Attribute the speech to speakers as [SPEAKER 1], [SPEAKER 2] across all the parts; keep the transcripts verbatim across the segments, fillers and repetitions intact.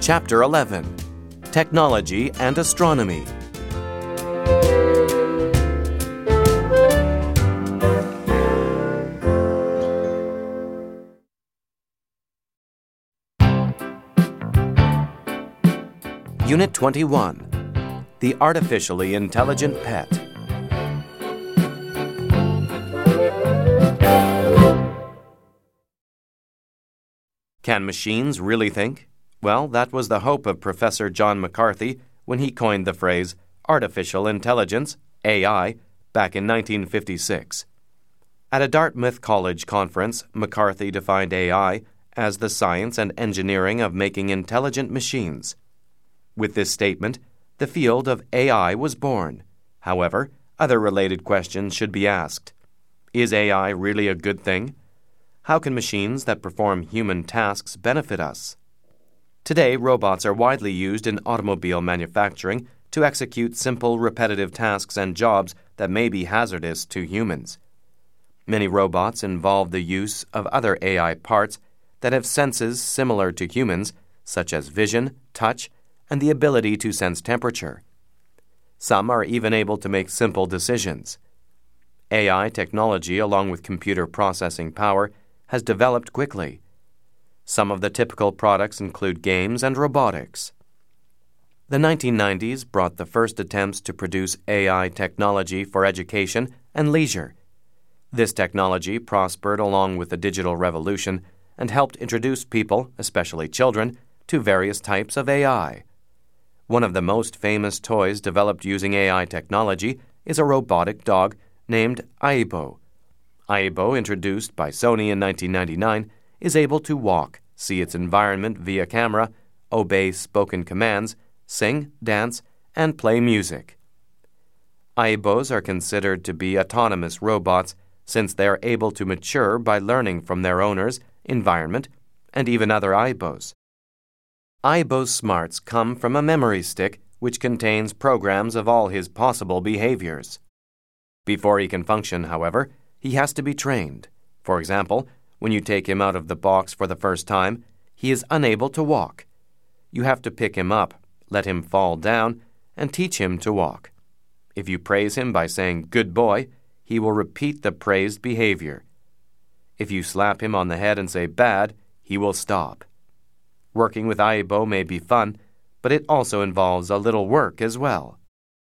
[SPEAKER 1] Chapter eleven, Technology and Astronomy. Unit twenty-one, The Artificially Intelligent Pet. Can machines really think? Well, that was the hope of Professor John McCarthy when he coined the phrase artificial intelligence, A I, back in nineteen fifty-six. At a Dartmouth College conference, McCarthy defined A I as the science and engineering of making intelligent machines. With this statement, the field of A I was born. However, other related questions should be asked. Is A I really a good thing? How can machines that perform human tasks benefit us? Today, robots are widely used in automobile manufacturing to execute simple, repetitive tasks and jobs that may be hazardous to humans. Many robots involve the use of other A I parts that have senses similar to humans, such as vision, touch, and the ability to sense temperature. Some are even able to make simple decisions. A I technology, along with computer processing power, has developed quickly. Some of the typical products include games and robotics. The nineteen nineties brought the first attempts to produce A I technology for education and leisure. This technology prospered along with the digital revolution and helped introduce people, especially children, to various types of A I. One of the most famous toys developed using A I technology is a robotic dog named Aibo. Aibo, introduced by Sony in nineteen ninety-nine, is able to walk, see its environment via camera, obey spoken commands, sing, dance, and play music. Aibos are considered to be autonomous robots since they are able to mature by learning from their owners, environment, and even other Aibos. Aibo's smarts come from a memory stick which contains programs of all his possible behaviors. Before he can function, however, he has to be trained. For example, when you take him out of the box for the first time, he is unable to walk. You have to pick him up, let him fall down, and teach him to walk. If you praise him by saying, "Good boy," he will repeat the praised behavior. If you slap him on the head and say, "Bad," he will stop. Working with Aibo may be fun, but it also involves a little work as well.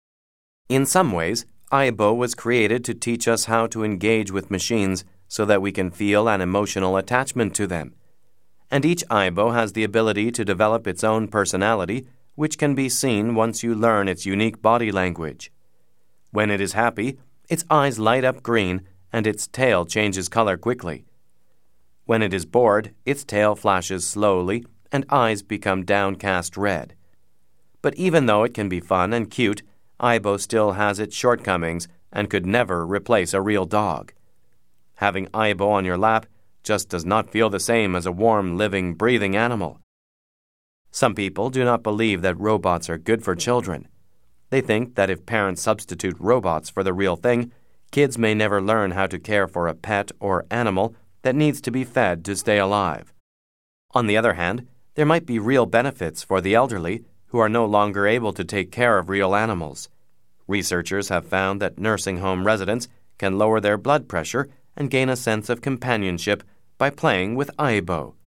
[SPEAKER 1] In some ways, Aibo was created to teach us how to engage with machines so that we can feel an emotional attachment to them. And each Aibo has the ability to develop its own personality, which can be seen once you learn its unique body language. When it is happy, its eyes light up green and its tail changes color quickly. When it is bored, its tail flashes slowly and eyes become downcast red. But even though it can be fun and cute, Aibo still has its shortcomings and could never replace a real dog. Having Aibo on your lap just does not feel the same as a warm, living, breathing animal. Some people do not believe that robots are good for children. They think that if parents substitute robots for the real thing, kids may never learn how to care for a pet or animal that needs to be fed to stay alive. On the other hand, there might be real benefits for the elderly who are no longer able to take care of real animals. Researchers have found that nursing home residents can lower their blood pressure and gain a sense of companionship by playing with Aibo.